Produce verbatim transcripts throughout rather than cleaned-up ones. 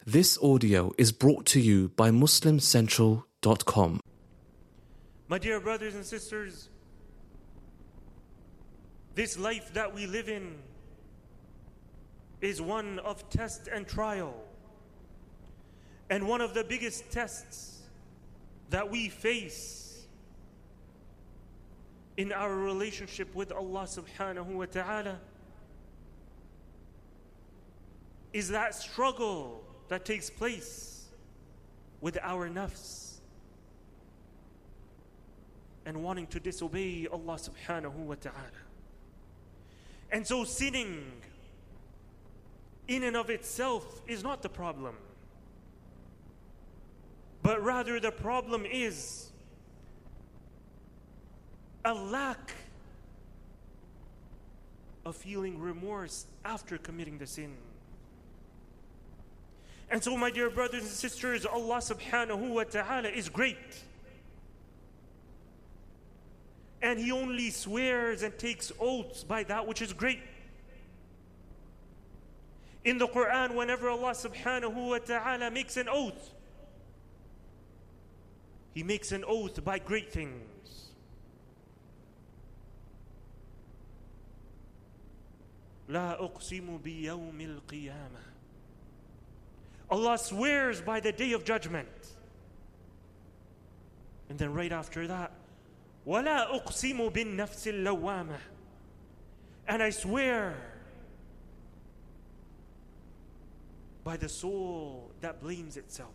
This audio is brought to you by Muslim Central dot com. My dear brothers and sisters, this life that we live in is one of test and trial. And one of the biggest tests that we face in our relationship with Allah subhanahu wa ta'ala is that struggle that takes place with our nafs and wanting to disobey Allah subhanahu wa ta'ala. And so sinning in and of itself is not the problem, but rather the problem is a lack of feeling remorse after committing the sin. And so, my dear brothers and sisters, Allah subhanahu wa ta'ala is great. And He only swears and takes oaths by that which is great. In the Quran, whenever Allah subhanahu wa ta'ala makes an oath, He makes an oath by great things. لا أقسم بيوم القيامة. Allah swears by the day of judgment. And then right after that, وَلَا أُقْسِمُ بِالنَّفْسِ اللَّوَّامَةِ. And I swear by the soul that blames itself.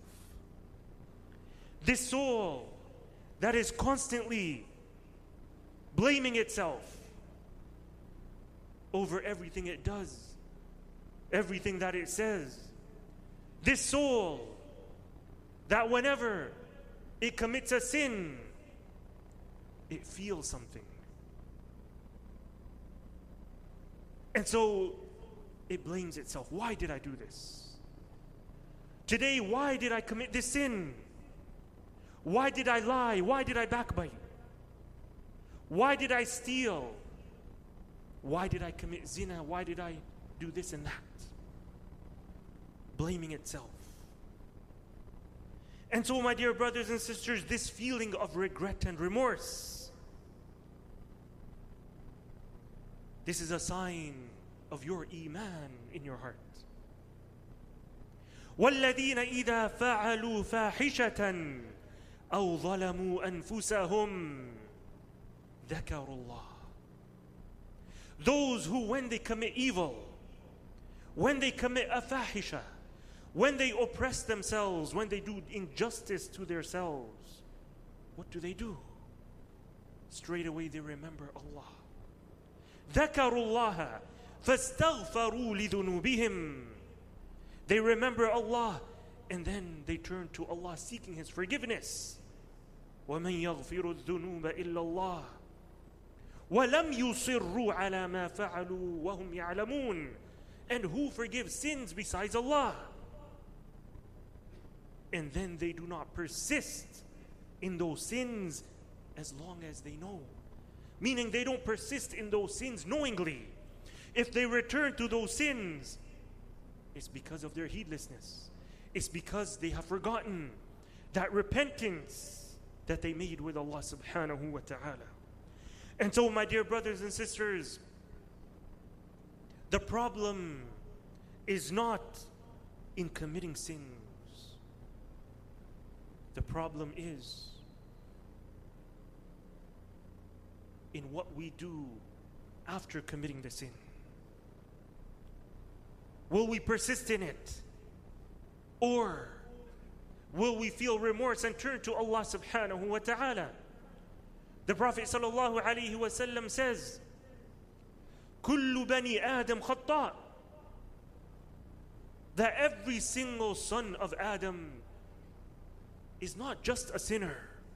This soul that is constantly blaming itself over everything it does, everything that it says. This soul that whenever it commits a sin, it feels something. And so it blames itself. Why did I do this? Today, why did I commit this sin? Why did I lie? Why did I backbite? Why did I steal? Why did I commit zina? Why did I do this and that? Blaming itself. And so, my dear brothers and sisters, this feeling of regret and remorse, this is a sign of your iman in your heart. وَالَّذِينَ إِذَا فَعَلُوا فَاحِشَةً أَوْ ظَلَمُوا أَنفُسَهُمْ ذَكَرُوا اللَّهَ. Those who, when they commit evil, when they commit a fahisha, when they oppress themselves, when they do injustice to themselves, what do they do? Straight away they remember Allah. ذَكَرُوا اللَّهَ فَاسْتَغْفَرُوا لِذُنُوبِهِمْ. They remember Allah and then they turn to Allah seeking His forgiveness. وَمَنْ يَغْفِرُ الذُّنُوبَ إِلَّا اللَّهِ وَلَمْ يُصِرُّوا عَلَى مَا فَعَلُوا وَهُمْ يَعْلَمُونَ. And who forgives sins besides Allah? And then they do not persist in those sins as long as they know. Meaning they don't persist in those sins knowingly. If they return to those sins, it's because of their heedlessness. It's because they have forgotten that repentance that they made with Allah subhanahu wa ta'ala. And so, my dear brothers and sisters, the problem is not in committing sins. The problem is in what we do after committing the sin. Will we persist in it? Or will we feel remorse and turn to Allah subhanahu wa ta'ala? The Prophet sallallahu alayhi wa sallam says, كُلُّ بَنِي آدَمْ خَطَّاء. That every single son of Adam is not just a sinner,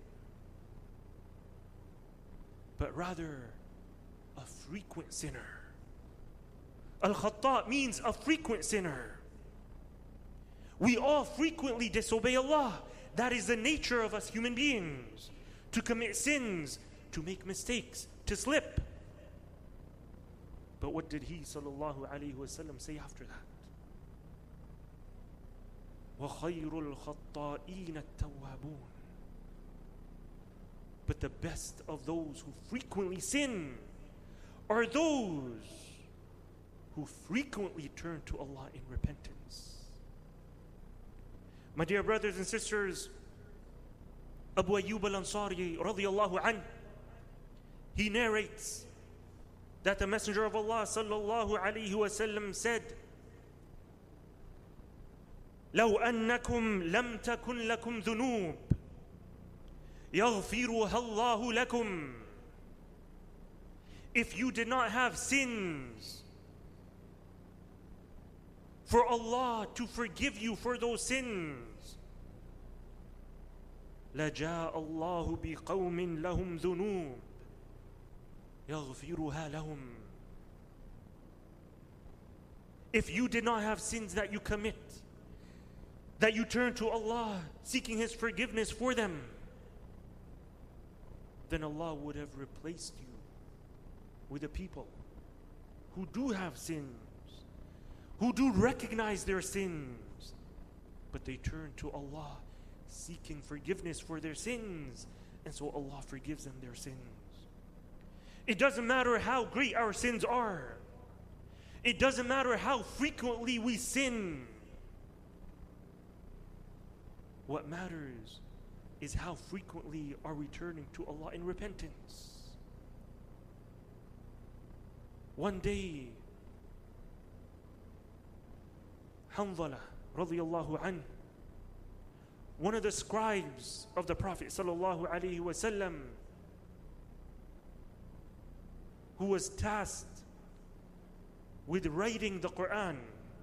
but rather a frequent sinner. Al-Khatta means a frequent sinner. We all frequently disobey Allah. That is the nature of us human beings. To commit sins, to make mistakes, to slip. But what did he sallallahu alayhi wa sallam say after that? وَخَيْرُ الْخَطَّائِينَ التَّوَّابُونَ. But the best of those who frequently sin are those who frequently turn to Allah in repentance. My dear brothers and sisters, Abu Ayyub al-Ansari radiyallahu anhu, he narrates that the Messenger of Allah sallallahu alayhi wa sallam said, لو أنكم لم تكن لكم ذنوب يغفرها الله لكم. If you did not have sins, for Allah to forgive you for those sins, لجاء الله بقوم لهم ذنوب يغفرها لهم. If you did not have sins that you commit, that you turn to Allah seeking His forgiveness for them, then Allah would have replaced you with a people who do have sins, who do recognize their sins, but they turn to Allah seeking forgiveness for their sins, and so Allah forgives them their sins. It doesn't matter how great our sins are. It doesn't matter how frequently we sin. What matters is how frequently are we turning to Allah in repentance. One day, Hanzala radiyallahu anhu, one of the scribes of the Prophet sallallahu alaihi wasallam, who was tasked with writing the Quran,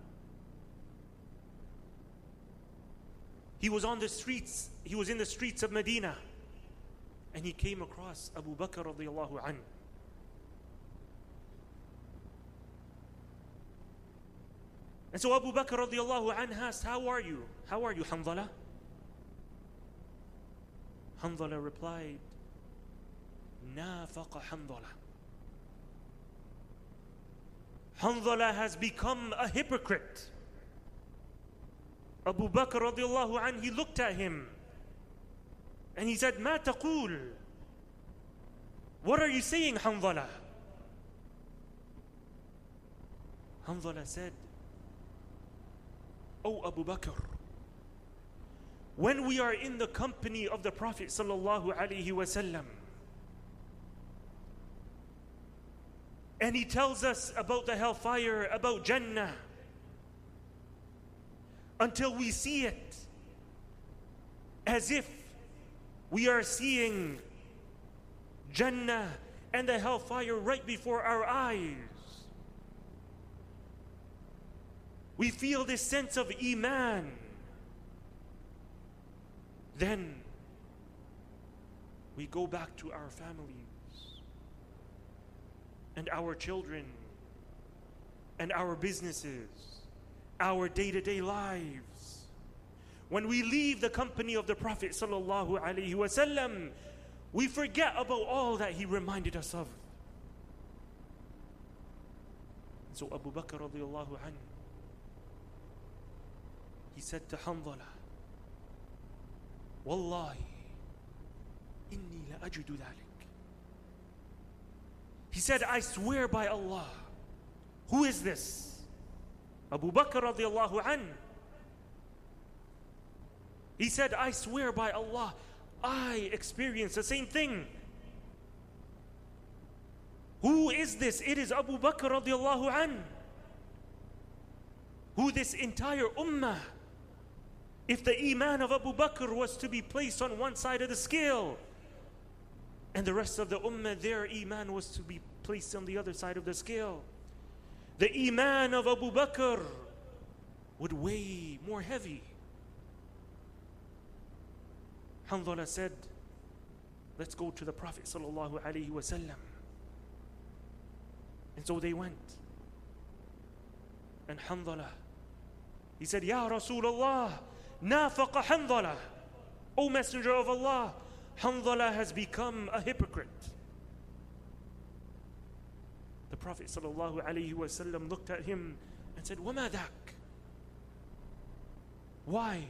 he was on the streets, he was in the streets of Medina, and he came across Abu Bakr radiyallahu anhu. And so Abu Bakr radiyallahu anhu asked, how are you? How are you, Hanzala? Hanzala replied, Nafaqa Hanzala. Hanzala has become a hypocrite. Abu Bakr radiallahu anhu, he looked at him and he said, Ma taqul? What are you saying, Hanzala? Hanzala said, Oh Abu Bakr, when we are in the company of the Prophet sallallahu alaihi wasallam, and he tells us about the hellfire, about Jannah, until we see it as if we are seeing Jannah and the hellfire right before our eyes. We feel this sense of Iman. Then we go back to our families and our children and our businesses, our day-to-day lives. When we leave the company of the Prophet sallallahu alaihi wasallam, we forget about all that he reminded us of. So Abu Bakr radiallahu anhu, he said to Hanzala, Wallahi, inni la ajidu dhalik. He said, I swear by Allah. Who is this? Abu Bakr radiallahu anhu. He said, I swear by Allah, I experienced the same thing. Who is this? It is Abu Bakr radiallahu anhu, who this entire ummah, if the iman of Abu Bakr was to be placed on one side of the scale, and the rest of the ummah, their iman was to be placed on the other side of the scale, the iman of Abu Bakr would weigh more heavy. Hanzala said, let's go to the Prophet sallallahu alaihi wasallam. And so they went. And Hanzala, he said, Ya Rasulullah, nafaqa Hanzala. O Messenger of Allah, Hanzala has become a hypocrite. The Prophet sallallahu alaihi wasallam looked at him and said, Wama dak? Why?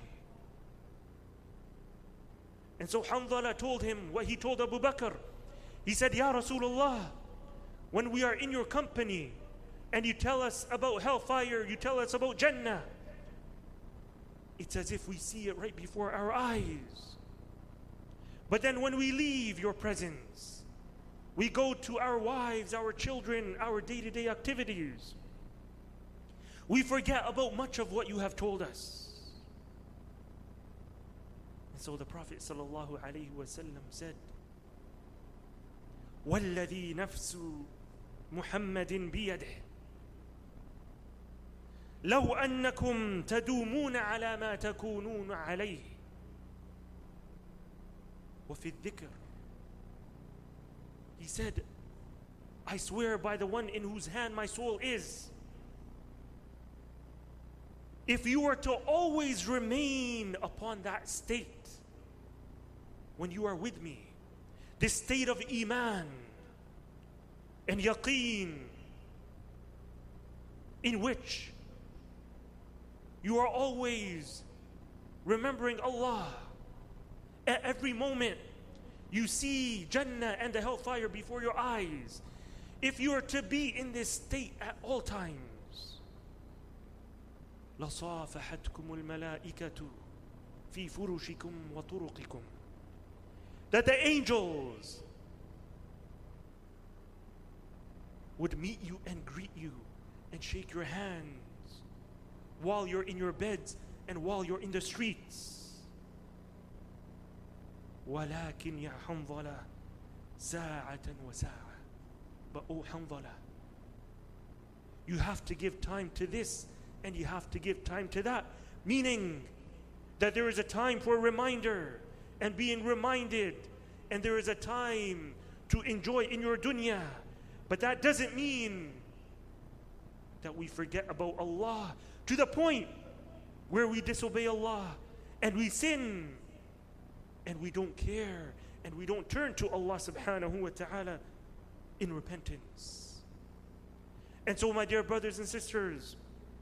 And so Hanzala told him what he told Abu Bakr. He said, Ya Rasulullah, when we are in your company and you tell us about hellfire, you tell us about Jannah, it's as if we see it right before our eyes. But then when we leave your presence, we go to our wives, our children, our day-to-day activities, we forget about much of what you have told us. And so the Prophet sallallahu alaihi wasallam said, وَالَّذِي نَفْسُ مُحَمَّدٍ بِيَدِهِ لو أنكم تدومون على ما تكونون عليه وفي الذكر. He said, I swear by the one in whose hand my soul is, if you were to always remain upon that state when you are with me, this state of iman and yaqeen, in which you are always remembering Allah at every moment, you see Jannah and the hellfire before your eyes. If you are to be in this state at all times, لَصَافَحَتْكُمُ الْمَلَائِكَةُ فِي فُرُشِكُمْ وَطُرُقِكُمْ, that the angels would meet you and greet you and shake your hands while you're in your beds and while you're in the streets. وَلَكِنْ يَا حَنْظَلَةَ سَاعَةً وَسَاعَةً. But oh Hanzala, you have to give time to this and you have to give time to that. Meaning that there is a time for reminder and being reminded, and there is a time to enjoy in your dunya. But that doesn't mean that we forget about Allah to the point where we disobey Allah and we sin and we don't care and we don't turn to Allah subhanahu wa ta'ala in repentance. And so, my dear brothers and sisters,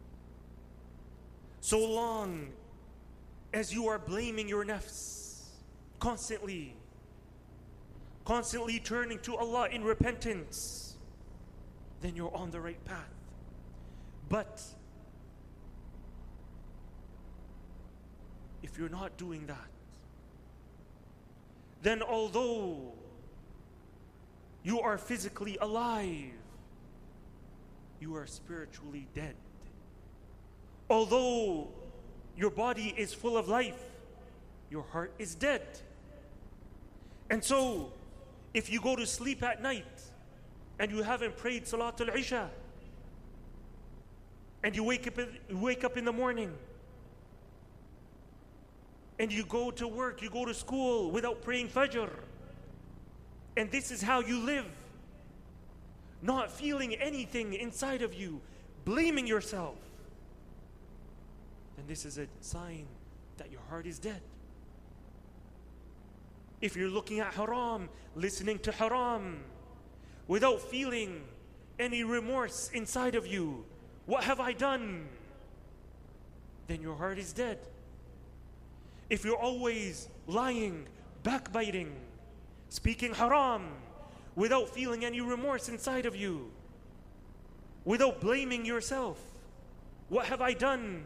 so long as you are blaming your nafs constantly, constantly turning to Allah in repentance, then you're on the right path. But if you're not doing that, then although you are physically alive, you are spiritually dead. Although your body is full of life, your heart is dead. And so, if you go to sleep at night and you haven't prayed Salatul Isha, and you wake up, you wake up in the morning, and you go to work, you go to school without praying Fajr, and this is how you live, not feeling anything inside of you, blaming yourself, then this is a sign that your heart is dead. If you're looking at haram, listening to haram, without feeling any remorse inside of you, what have I done? Then your heart is dead. If you're always lying, backbiting, speaking haram, without feeling any remorse inside of you, without blaming yourself, what have I done?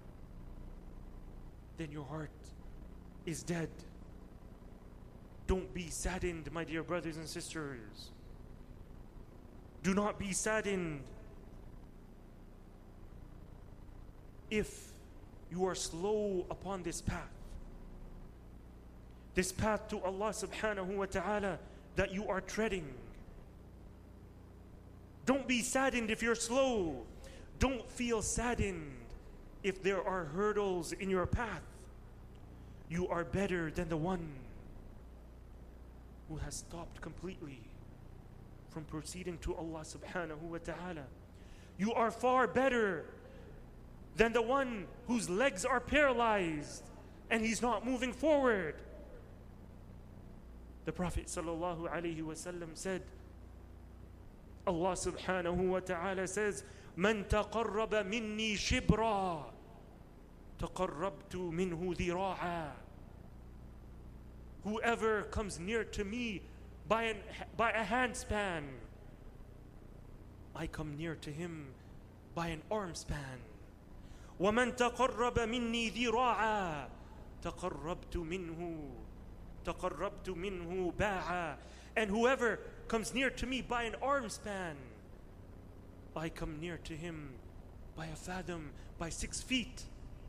Then your heart is dead. Don't be saddened, my dear brothers and sisters. Do not be saddened if you are slow upon this path. This path to Allah subhanahu wa ta'ala that you are treading. Don't be saddened if you're slow. Don't feel saddened if there are hurdles in your path. You are better than the one who has stopped completely from proceeding to Allah subhanahu wa ta'ala. You are far better than the one whose legs are paralyzed and he's not moving forward. The Prophet sallallahu alaihi wasallam said, Allah subhanahu wa ta'ala says, "Man taqarraba minni shibra تقربت منه ذراعا. Whoever comes near to me by, an, by a handspan, I come near to him by an arm span. ومن تقرب مني ذراعا تقربت منه تقربت منه باعا. And whoever comes near to me by an arm span, I come near to him by a fathom, by six feet.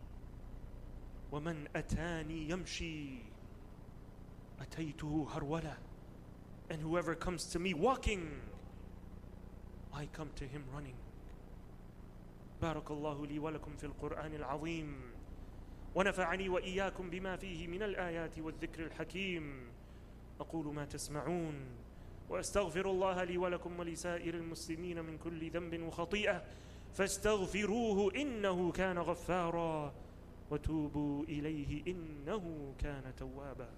ومن أتاني يمشي أتيته هرولة. And whoever comes to me walking, I come to him running. بارك الله لي ولكم في القرآن العظيم ونفعني وإياكم بما فيه من الآيات والذكر الحكيم. أقول ما تسمعون وأستغفر الله لي ولكم ولسائر المسلمين من كل ذنب وخطيئة فاستغفروه إنه كان غفارا وتوبوا إليه إنه كان توابا.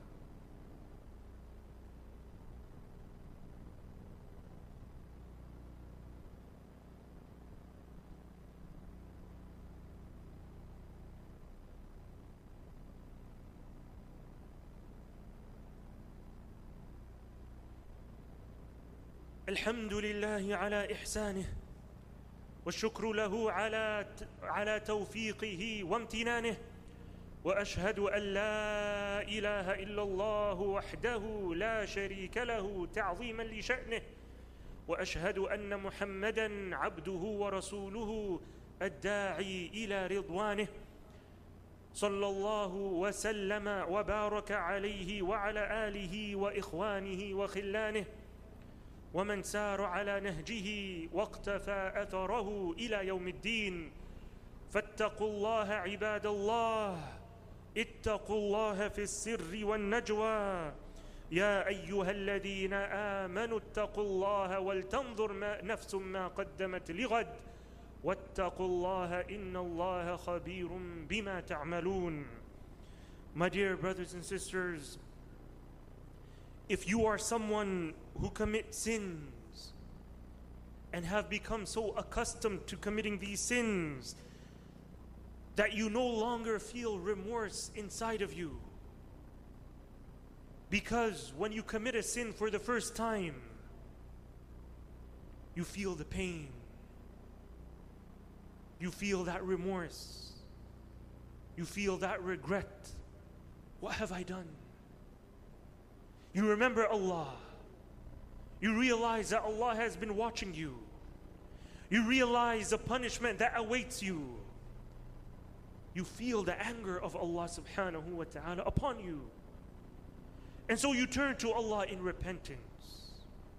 الحمد لله على إحسانه والشكر له على على توفيقه وامتنانه. وأشهد أن لا إله إلا الله وحده لا شريك له تعظيما لشأنه. وأشهد أن محمدا عبده ورسوله الداعي إلى رضوانه. صلى الله وسلم وبارك عليه وعلى آله وإخوانه وخلانه ومن سار على نهجه واقتفى أثره إلى يوم الدين. فاتقوا الله عباد الله، اتقوا الله في السر والنجوى. يا أيها الذين آمنوا اتقوا الله ولتنظر ما نفس ما قدمت لغد واتقوا الله إن الله خبير بما تعملون. My dear brothers and sisters, if you are someone who commits sins and have become so accustomed to committing these sins that you no longer feel remorse inside of you, because when you commit a sin for the first time, you feel the pain, you feel that remorse, you feel that regret. What have I done? You remember Allah. You realize that Allah has been watching you. You realize the punishment that awaits you. You feel the anger of Allah subhanahu wa ta'ala upon you. And so you turn to Allah in repentance.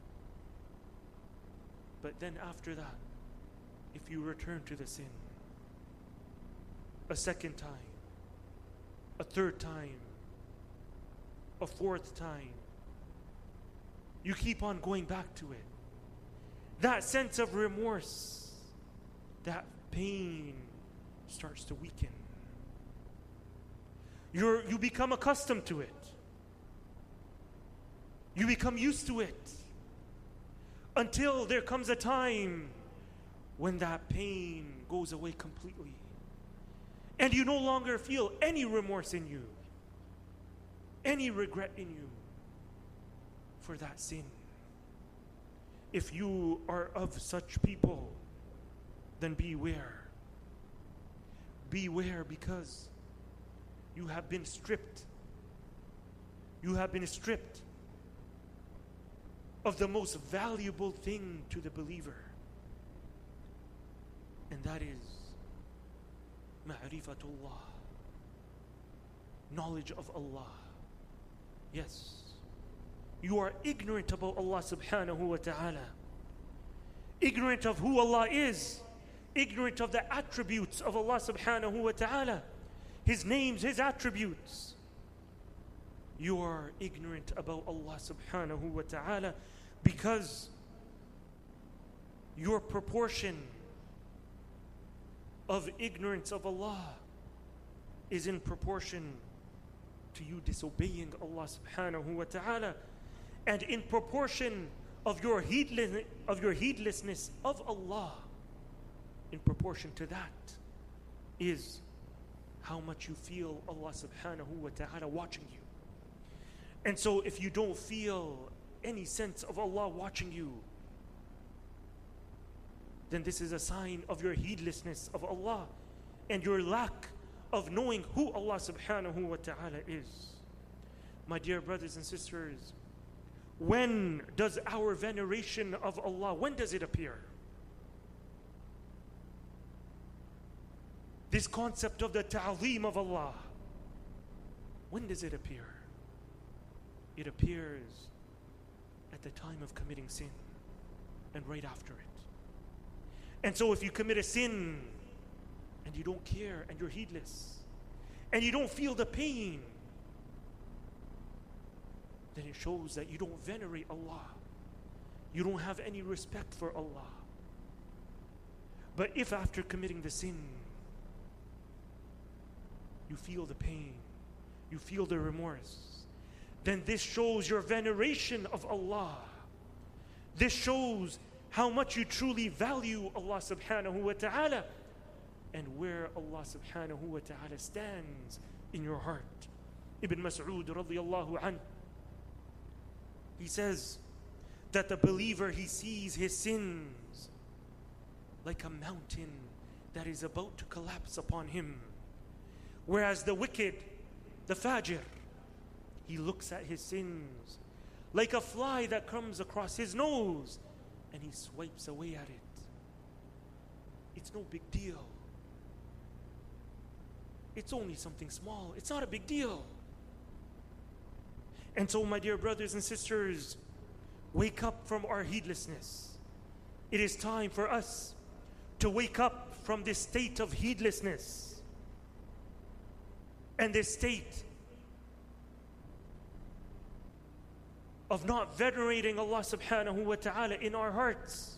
But then after that, if you return to the sin a second time, a third time, a fourth time, you keep on going back to it. That sense of remorse, that pain starts to weaken. You're, you become accustomed to it. You become used to it. Until there comes a time when that pain goes away completely. And you no longer feel any remorse in you, any regret in you for that sin. If you are of such people, then beware. Beware, because you have been stripped. You have been stripped of the most valuable thing to the believer. And that is ma'rifatullah, knowledge of Allah. Yes. You are ignorant about Allah subhanahu wa ta'ala. Ignorant of who Allah is. Ignorant of the attributes of Allah subhanahu wa ta'ala. His names, His attributes. You are ignorant about Allah subhanahu wa ta'ala because your proportion of ignorance of Allah is in proportion to you disobeying Allah subhanahu wa ta'ala. And in proportion of your heedless, of your heedlessness of Allah, in proportion to that is how much you feel Allah subhanahu wa ta'ala watching you. And so if you don't feel any sense of Allah watching you, then this is a sign of your heedlessness of Allah and your lack of knowing who Allah subhanahu wa ta'ala is. My dear brothers and sisters, when does our veneration of Allah, when does it appear? This concept of the ta'zeem of Allah, when does it appear? It appears at the time of committing sin and right after it. And so if you commit a sin and you don't care and you're heedless and you don't feel the pain, then it shows that you don't venerate Allah. You don't have any respect for Allah. But if after committing the sin, you feel the pain, you feel the remorse, then this shows your veneration of Allah. This shows how much you truly value Allah subhanahu wa ta'ala and where Allah subhanahu wa ta'ala stands in your heart. Ibn Mas'ud radiyallahu anhu, he says that the believer, he sees his sins like a mountain that is about to collapse upon him. Whereas the wicked, the fajr, he looks at his sins like a fly that comes across his nose and he swipes away at it. It's no big deal. It's only something small. It's not a big deal. And so, my dear brothers and sisters, wake up from our heedlessness. It is time for us to wake up from this state of heedlessness and this state of not venerating Allah subhanahu wa ta'ala in our hearts.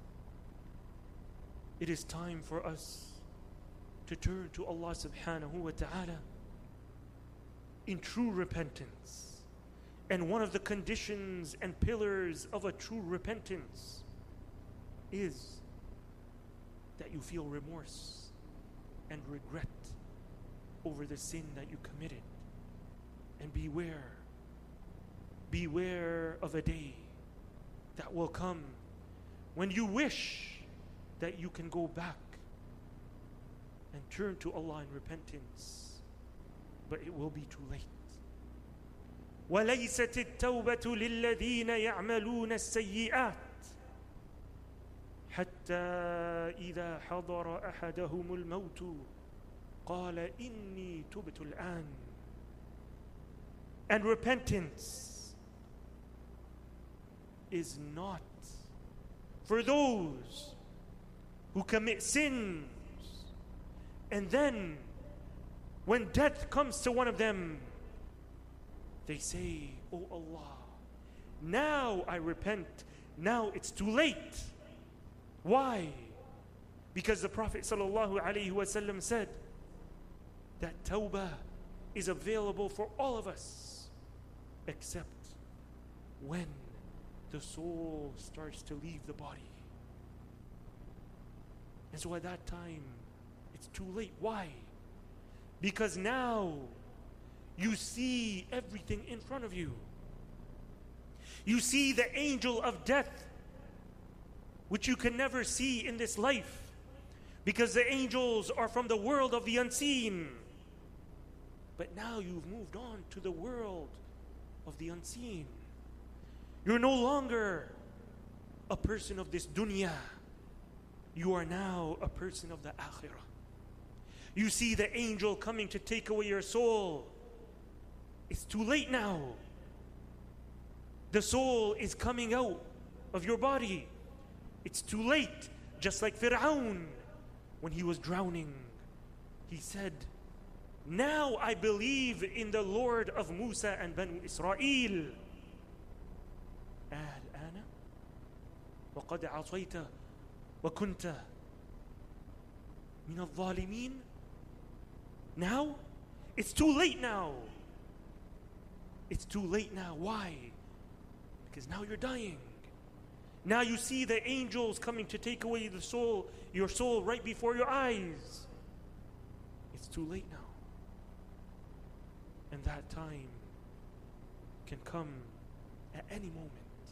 It is time for us to turn to Allah subhanahu wa ta'ala in true repentance. And one of the conditions and pillars of a true repentance is that you feel remorse and regret over the sin that you committed. And beware, beware of a day that will come when you wish that you can go back and turn to Allah in repentance, but it will be too late. وَلَيْسَتِ التَّوْبَةُ لِلَّذِينَ يَعْمَلُونَ السَّيِّئَاتِ حَتَّى إِذَا حَضَرَ أَحَدَهُمُ الْمَوْتُ قَالَ إِنِّي تُبْتُ الْآنِ. And repentance is not for those who commit sins and then when death comes to one of them, they say, "Oh Allah, now I repent. Now it's too late." Why? Because the Prophet sallallahu alaihi wasallam said that tawbah is available for all of us except when the soul starts to leave the body. And so at that time, it's too late. Why? Because now you see everything in front of you. You see the angel of death, which you can never see in this life, because the angels are from the world of the unseen. But now you've moved on to the world of the unseen. You're no longer a person of this dunya. You are now a person of the akhirah. You see the angel coming to take away your soul. It's too late now. The soul is coming out of your body. It's too late. Just like Fir'aun, when he was drowning, he said, "Now I believe in the Lord of Musa and Banu Israel." الآن وقد عصيت وكنت من الظالمين. Now it's too late now. It's too late now. Why? Because now you're dying. Now you see the angels coming to take away the soul, your soul right before your eyes. It's too late now. And that time can come at any moment.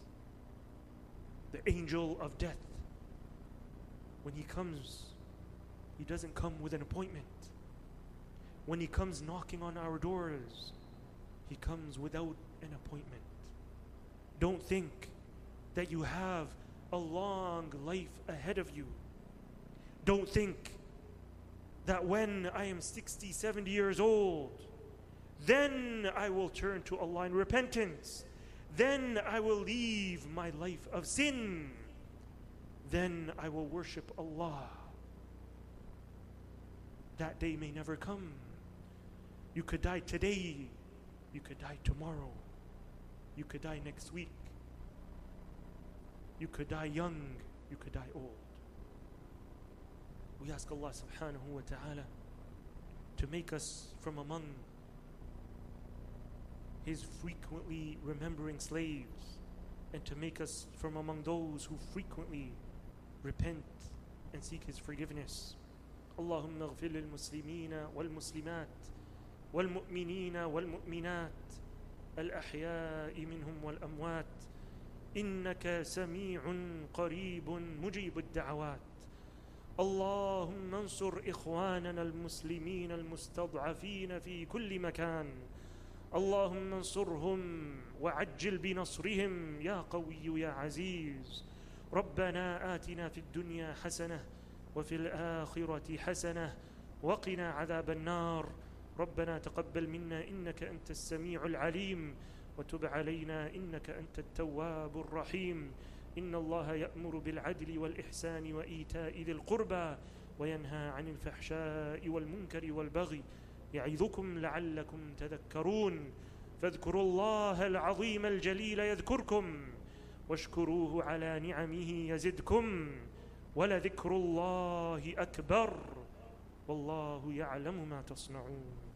The angel of death, when he comes, he doesn't come with an appointment. When he comes knocking on our doors, he comes without an appointment. Don't think that you have a long life ahead of you. Don't think that when I am sixty, seventy years old, then I will turn to Allah in repentance. Then I will leave my life of sin. Then I will worship Allah. That day may never come. You could die today. You could die tomorrow. You could die next week. You could die young. You could die old. We ask Allah subhanahu wa ta'ala to make us from among His frequently remembering slaves, and to make us from among those who frequently repent and seek His forgiveness. اللهم اغفر للمسلمين والمسلمات والمؤمنين والمؤمنات الأحياء منهم والأموات إنك سميع قريب مجيب الدعوات. اللهم انصر إخواننا المسلمين المستضعفين في كل مكان. اللهم انصرهم وعجل بنصرهم يا قوي يا عزيز. ربنا آتنا في الدنيا حسنة وفي الآخرة حسنة وقنا عذاب النار. ربنا تقبل منا إنك أنت السميع العليم وتب علينا إنك أنت التواب الرحيم. إن الله يأمر بالعدل والإحسان وإيتاء ذي القربى وينهى عن الفحشاء والمنكر والبغي يعظكم لعلكم تذكرون. فاذكروا الله العظيم الجليل يذكركم واشكروه على نعمه يزدكم ولذكر الله أكبر والله يعلم ما تصنعون.